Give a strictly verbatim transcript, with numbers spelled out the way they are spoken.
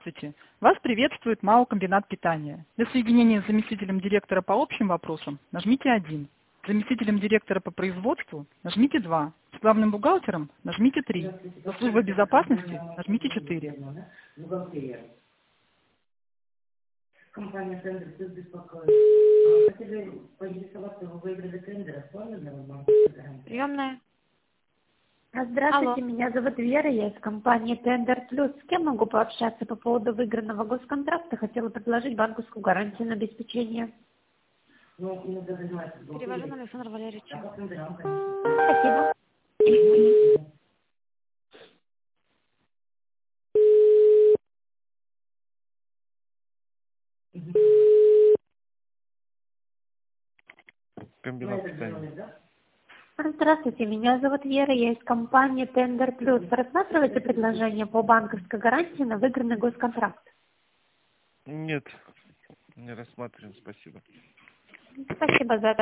Здравствуйте. Вас приветствует МАО «Комбинат питания». Для соединения с заместителем директора по общим вопросам нажмите один. Заместителем директора по производству нажмите два. С главным бухгалтером нажмите три. За службой безопасности нажмите четыре. Компания «Тендер» плюс беспокоит. А, Хотели поинтересоваться, вы выиграли тендер, оформлены в банке? Приемная. Здравствуйте, Алло. меня зовут Вера, я из компании Tender Plus. С кем могу пообщаться по поводу выигранного госконтракта? Хотела предложить банковскую гарантию на обеспечение. Ну, иногда занимается Перевожу на Александра Валерьевича. А по тендерам, конечно. Спасибо. Комбинат питания. Здравствуйте, меня зовут Вера, я из компании Tender Plus. Вы рассматриваете предложение по банковской гарантии на выигранный госконтракт? Нет, не рассматриваем, спасибо. Спасибо за